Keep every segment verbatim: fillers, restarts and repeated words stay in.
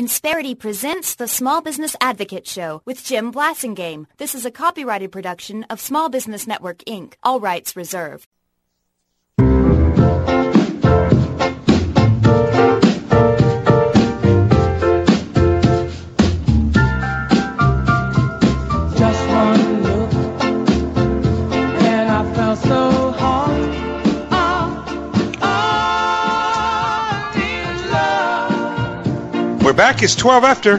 Insperity presents the Small Business Advocate Show with Jim Blasingame. This is a copyrighted production of Small Business Network, Incorporated. All rights reserved. Just one look, and I felt so hot. We're back. It's twelve after.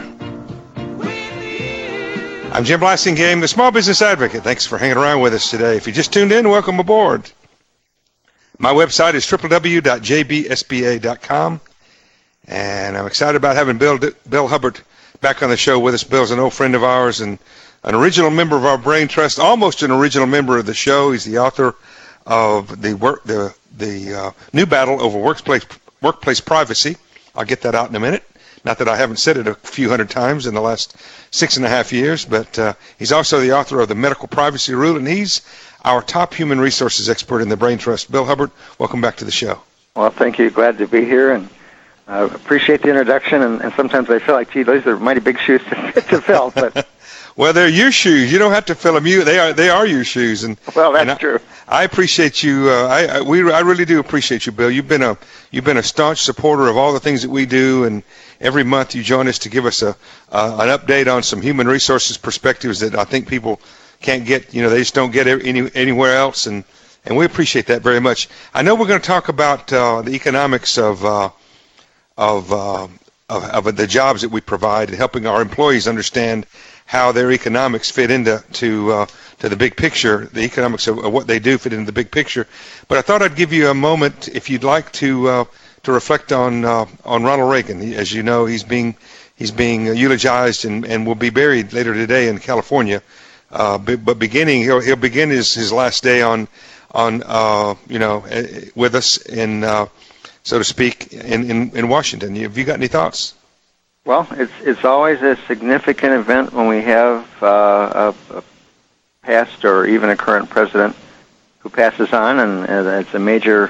I'm Jim Blasingame, the Small Business Advocate. Thanks for hanging around with us today. If you just tuned in, welcome aboard. My website is w w w dot j b s b a dot com, and I'm excited about having Bill Bill Hubbard back on the show with us. Bill's an old friend of ours and an original member of our Brain Trust, almost an original member of the show. He's the author of the work, the the uh, new battle over workplace workplace privacy. I'll get that out in a minute. Not that I haven't said it a few hundred times in the last six and a half years, but uh, he's also the author of the Medical Privacy Rule, and he's our top human resources expert in the Brain Trust. Bill Hubbard, welcome back to the show. Well, thank you. Glad to be here, and I uh, appreciate the introduction. And, and sometimes I feel like, gee, those are mighty big shoes to, to fill. But well, they're your shoes. You don't have to fill them. You they are they are your shoes. And well, that's and I, true. I appreciate you. Uh, I, I we I really do appreciate you, Bill. You've been a you've been a staunch supporter of all the things that we do, and every month you join us to give us a uh, an update on some human resources perspectives that I think people can't get. You know, they just don't get any anywhere else, and and we appreciate that very much. I know we're going to talk about uh, the economics of uh, of, uh, of of the jobs that we provide and helping our employees understand how their economics fit into to uh, to the big picture. The economics of, of what they do fit into the big picture. But I thought I'd give you a moment, if you'd like to uh, to reflect on uh, on Ronald Reagan. As you know, he's being he's being eulogized and, and will be buried later today in California. Uh, but, but beginning, he'll he'll begin his, his last day on on uh, you know with us in uh, so to speak in, in, in Washington. Have you got any thoughts? Well, it's it's always a significant event when we have uh, a, a past or even a current president who passes on, and, and it's a major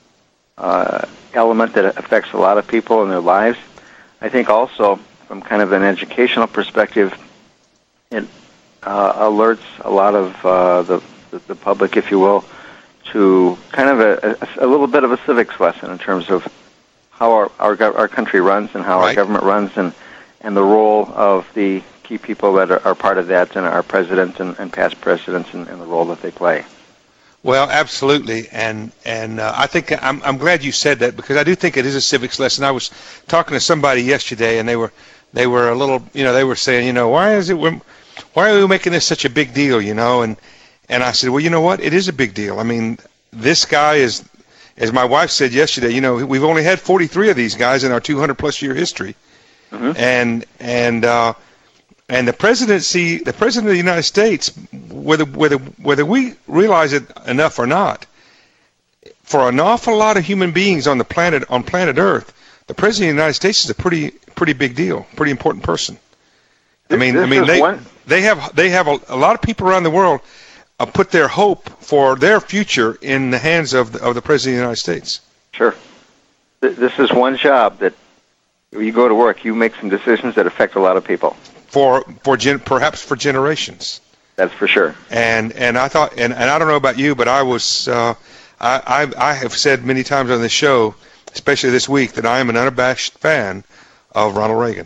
uh, element that affects a lot of people in their lives. I think also, from kind of an educational perspective, it uh, alerts a lot of uh, the, the the public, if you will, to kind of a, a, a little bit of a civics lesson in terms of how our, our our country runs and how right. our government runs, and, and the role of the key people that are, are part of that, and our president and, and past presidents, and, and the role that they play. Well, absolutely, and and uh, I think I'm I'm glad you said that, because I do think it is a civics lesson. I was talking to somebody yesterday, and they were they were a little, you know, they were saying, you know, why is it why are we making this such a big deal, you know? And and I said, well, you know what? It is a big deal. I mean, this guy is. As my wife said yesterday, you know, we've only had forty-three of these guys in our two hundred plus year history, mm-hmm. and and uh, and the presidency, the president of the United States, whether whether whether we realize it enough or not, for an awful lot of human beings on the planet on planet Earth, the president of the United States is a pretty pretty big deal, pretty important person. I mean, this I mean, they one. they have they have a, a lot of people around the world. Uh, put their hope for their future in the hands of the, of the President of the United States. Sure. Th- this is one job that you go to work, you make some decisions that affect a lot of people. For for gen- perhaps for generations. That's for sure. And and I thought, and, and I don't know about you, but I was, uh, I, I I have said many times on this show, especially this week, that I am an unabashed fan of Ronald Reagan.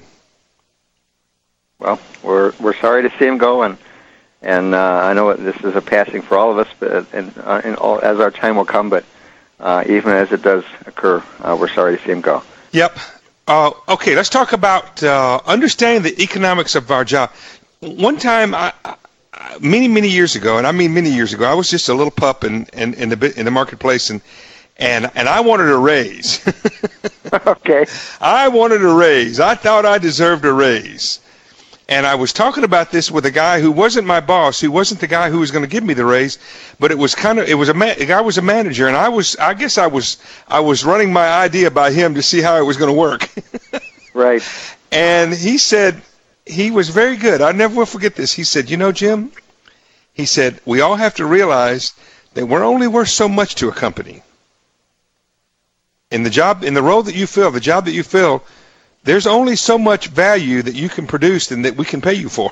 Well, we're we're sorry to see him go, and. And uh, I know this is a passing for all of us, but and, uh, and all, as our time will come. But uh, even as it does occur, uh, we're sorry to see him go. Yep. Uh, okay, let's talk about uh, understanding the economics of our job. One time, I, I, many many years ago, and I mean many years ago, I was just a little pup in, in, in the in the marketplace, and and and I wanted a raise. Okay. I wanted a raise. I thought I deserved a raise. And I was talking about this with a guy who wasn't my boss, who wasn't the guy who was going to give me the raise, but it was kind of, it was a man, the guy was a manager, and I was, I guess I was, I was running my idea by him to see how it was going to work. Right. And he said, he was very good. I never will forget this. He said, you know, Jim, he said, we all have to realize that we're only worth so much to a company. In the job, in the role that you fill, the job that you fill, there's only so much value that you can produce and that we can pay you for.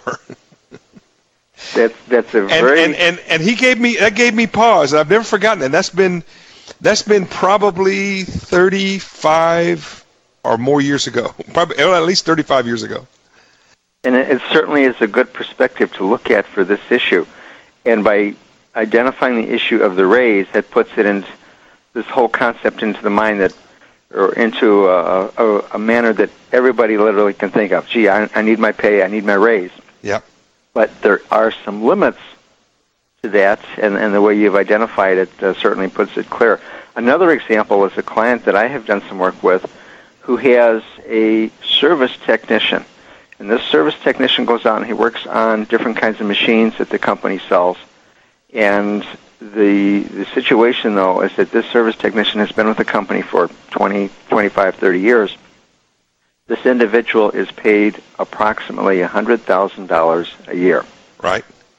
That's that's a and, very and, and and he gave me that gave me pause. I've never forgotten it. That's been that's been probably thirty-five or more years ago. Probably well, at least thirty-five years ago. And it, it certainly is a good perspective to look at for this issue. And by identifying the issue of the raise, that puts it into this whole concept into the mind that, or into a, a, a manner that everybody literally can think of. Gee, I, I need my pay, I need my raise. Yeah. But there are some limits to that, and, and the way you've identified it uh, certainly puts it clear. Another example is a client that I have done some work with who has a service technician. And this service technician goes out and he works on different kinds of machines that the company sells. And the the situation, though, is that this service technician has been with the company for twenty, twenty-five, thirty years. This individual is paid approximately one hundred thousand dollars a year. Right.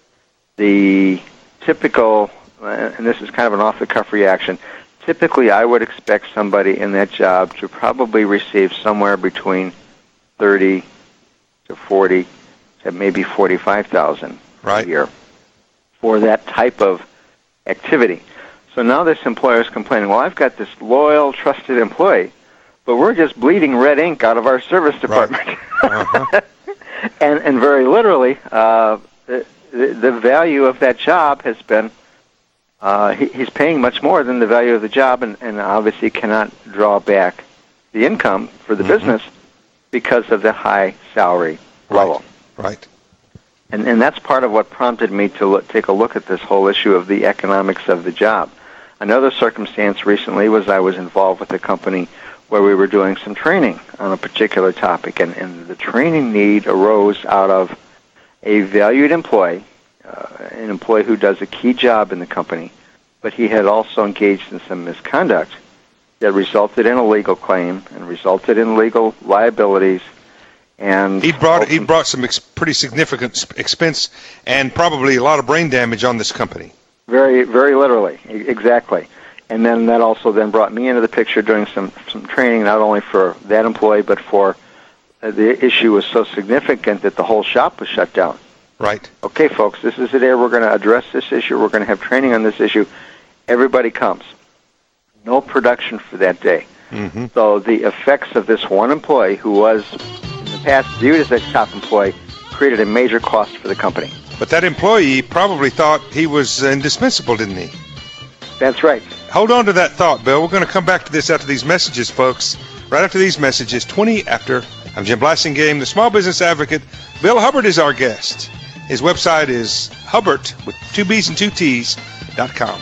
The typical, and this is kind of an off-the-cuff reaction, typically I would expect somebody in that job to probably receive somewhere between thirty to forty to maybe forty-five thousand right. a year for that type of activity. So now this employer is complaining, well, I've got this loyal, trusted employee, but we're just bleeding red ink out of our service department. Right. Uh-huh. and, and very literally, uh, the, the value of that job has been, uh, he, he's paying much more than the value of the job, and, and obviously cannot draw back the income for the mm-hmm. business because of the high salary level. Right. right. And, and that's part of what prompted me to look, take a look at this whole issue of the economics of the job. Another circumstance recently was I was involved with a company where we were doing some training on a particular topic, and, and the training need arose out of a valued employee, uh, an employee who does a key job in the company, but he had also engaged in some misconduct that resulted in a legal claim and resulted in legal liabilities. And he brought he brought some ex- pretty significant expense and probably a lot of brain damage on this company. Very, very literally, exactly. And then that also then brought me into the picture doing some, some training, not only for that employee, but for uh, the issue was so significant that the whole shop was shut down. Right. Okay, folks, this is the day we're going to address this issue. We're going to have training on this issue. Everybody comes. No production for that day. Mm-hmm. So the effects of this one employee who was in the past viewed as a top employee created a major cost for the company. But that employee probably thought he was indispensable, didn't he? That's right. Hold on to that thought, Bill. We're going to come back to this after these messages, folks. Right after these messages, twenty after. I'm Jim Blassingame, the Small Business Advocate. Bill Hubbard is our guest. His website is Hubbard, with two B's and two T's, dot com.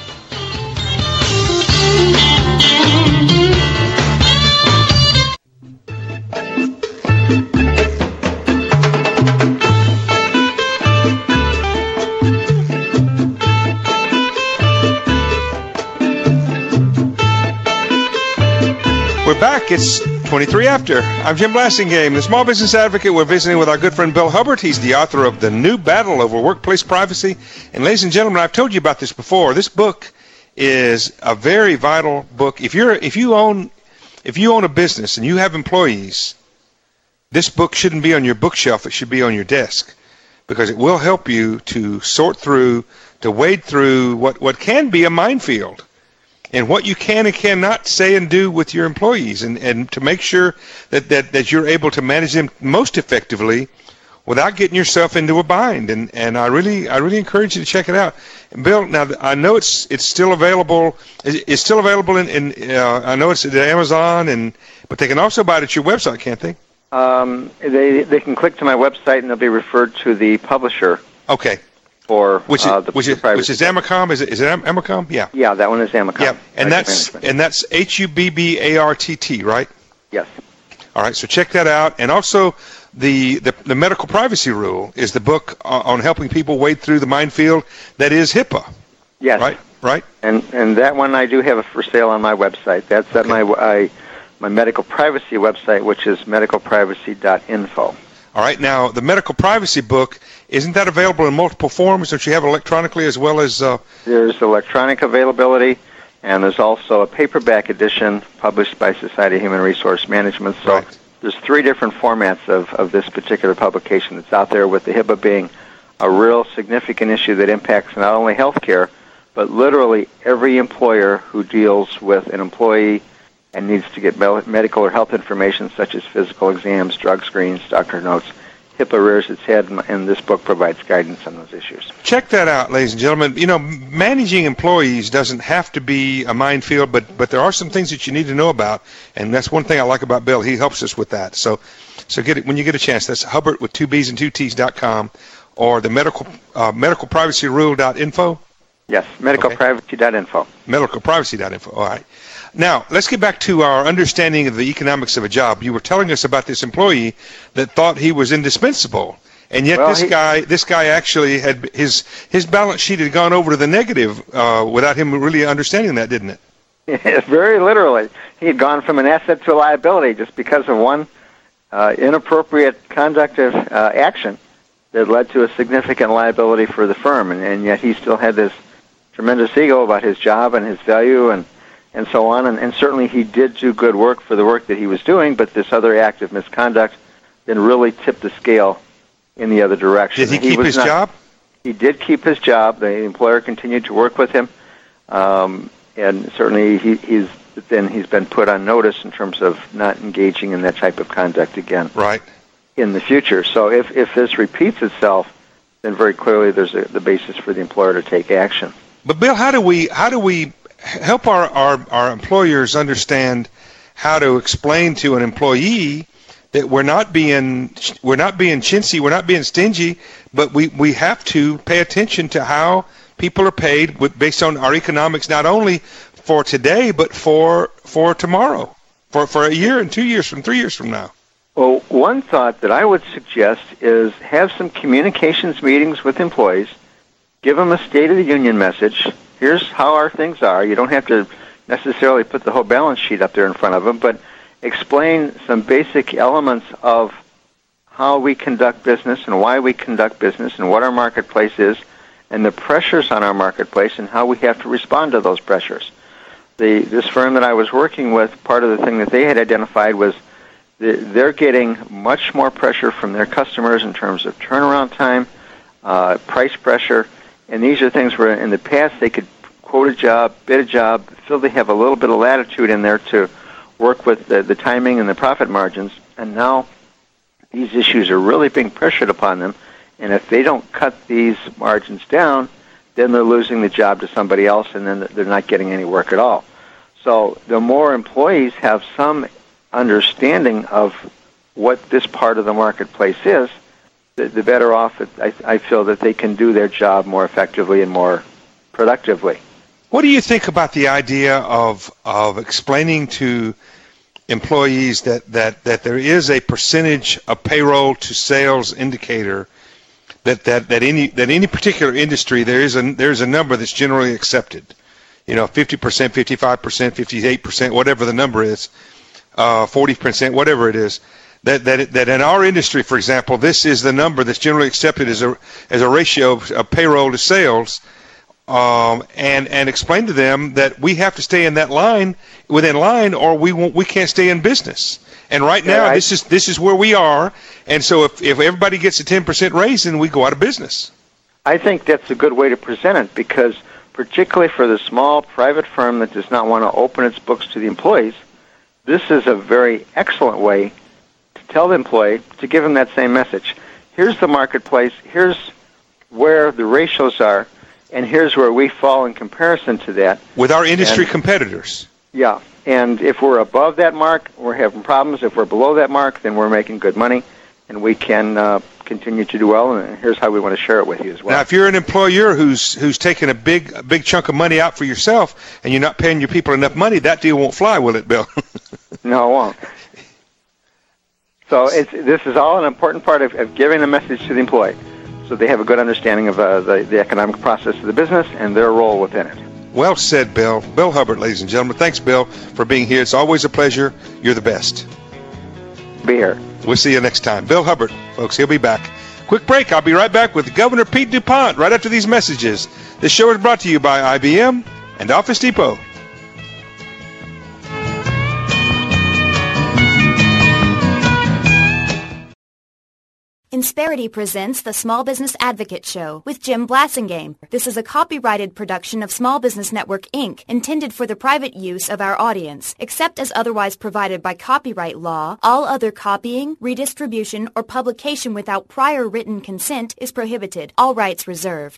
We're back. It's twenty-three after. I'm Jim Blassingame, the Small Business Advocate. We're visiting with our good friend Bill Hubbard. He's the author of The New Battle Over Workplace Privacy. And ladies and gentlemen, I've told you about this before. This book is a very vital book. If you're if you own if you own a business and you have employees, this book shouldn't be on your bookshelf. It should be on your desk, because it will help you to sort through, to wade through what, what can be a minefield, and what you can and cannot say and do with your employees, and, and to make sure that, that, that you're able to manage them most effectively without getting yourself into a bind. And, and I really I really encourage you to check it out. And Bill, now I know it's it's still available. It's still available in, in uh, I know it's at Amazon, and but they can also buy it at your website, can't they? Um, they they can click to my website and they'll be referred to the publisher. Okay. For which is uh, the, which the is which is Amacom? Is it is it Amacom? Yeah. Yeah, that one is Amacom. Yeah, and that's and that's H U B B A R T T, right? Yes. All right, so check that out, and also the the, the Medical Privacy Rule is the book on helping people wade through the minefield that is HIPAA. Yes. Right. Right. And and that one I do have for sale on my website. That's okay. at my I, my medical privacy website, which is medical privacy dot info. All right. Now, the medical privacy book, isn't that available in multiple forms? Don't you have it electronically as well as... Uh... There's electronic availability, and there's also a paperback edition published by Society of Human Resource Management. So right. there's three different formats of, of this particular publication that's out there, with the HIPAA being a real significant issue that impacts not only healthcare, but literally every employer who deals with an employee and needs to get medical or health information such as physical exams, drug screens, doctor notes. HIPAA rears its head, and this book provides guidance on those issues. Check that out, ladies and gentlemen. You know, managing employees doesn't have to be a minefield, but but there are some things that you need to know about, and that's one thing I like about Bill. He helps us with that. So, so get it when you get a chance. That's Hubbard with two B's and two T's dot com, or the medical uh, medical privacy rule dot info. Yes, medical privacy dot info. medical privacy dot info. All right. Now, let's get back to our understanding of the economics of a job. You were telling us about this employee that thought he was indispensable, and yet well, this he, guy this guy actually had his his balance sheet had gone over to the negative uh, without him really understanding that, didn't it? Very literally. He had gone from an asset to a liability just because of one uh, inappropriate conductive uh, action that led to a significant liability for the firm, and, and yet he still had this tremendous ego about his job and his value and and so on, and, and certainly he did do good work for the work that he was doing, but this other act of misconduct then really tipped the scale in the other direction. Did he, he keep his not, job? He did keep his job. The employer continued to work with him, um, and certainly he, he's then he's been put on notice in terms of not engaging in that type of conduct again. Right. In the future. So if, if this repeats itself, then very clearly there's a, the basis for the employer to take action. But Bill, how do we how do we help our, our, our employers understand how to explain to an employee that we're not being we're not being chintzy, we're not being stingy, but we, we have to pay attention to how people are paid with, based on our economics, not only for today but for for tomorrow, for for a year and two years from three years from now. Well, one thought that I would suggest is have some communications meetings with employees, give them a State of the Union message. Here's how our things are. You don't have to necessarily put the whole balance sheet up there in front of them, but explain some basic elements of how we conduct business and why we conduct business and what our marketplace is and the pressures on our marketplace and how we have to respond to those pressures. The, this firm that I was working with, part of the thing that they had identified was they're getting much more pressure from their customers in terms of turnaround time, uh, price pressure, and these are things where in the past they could quote a job, bid a job, feel they have a little bit of latitude in there to work with the, the timing and the profit margins, and now these issues are really being pressured upon them, and if they don't cut these margins down, then they're losing the job to somebody else, and then they're not getting any work at all. So the more employees have some understanding of what this part of the marketplace is, the, the better off it, I, I feel that they can do their job more effectively and more productively. What do you think about the idea of of explaining to employees that, that, that there is a percentage of payroll to sales indicator that, that, that any that any particular industry there is a there's a number that's generally accepted? You know, fifty percent, fifty-five percent, fifty-eight percent, whatever the number is, uh, forty percent, whatever it is. That, that that in our industry, for example, this is the number that's generally accepted as a as a ratio of, of payroll to sales, um, and and explain to them that we have to stay in that line within line, or we won't we can't stay in business. And right now, yeah, I, this is this is where we are. And so, if if everybody gets a ten percent raise, then we go out of business. I think that's a good way to present it, because particularly for the small private firm that does not want to open its books to the employees, this is a very excellent way tell the employee to give him that same message. Here's the marketplace, here's where the ratios are, and here's where we fall in comparison to that. With our industry and, competitors. Yeah, and if we're above that mark, we're having problems. If we're below that mark, then we're making good money, and we can uh, continue to do well, and here's how we want to share it with you as well. Now, if you're an employer who's who's taking a big a big chunk of money out for yourself, and you're not paying your people enough money, that deal won't fly, will it, Bill? No, it won't. So it's, this is all an important part of, of giving a message to the employee, so they have a good understanding of uh, the, the economic process of the business and their role within it. Well said, Bill. Bill Hubbard, ladies and gentlemen. Thanks, Bill, for being here. It's always a pleasure. You're the best. Be here. We'll see you next time. Bill Hubbard, folks, he'll be back. Quick break. I'll be right back with Governor Pete DuPont right after these messages. This show is brought to you by I B M and Office Depot. Insperity presents the Small Business Advocate Show with Jim Blasingame. This is a copyrighted production of Small Business Network, Incorporated, intended for the private use of our audience. Except as otherwise provided by copyright law, all other copying, redistribution, or publication without prior written consent is prohibited. All rights reserved.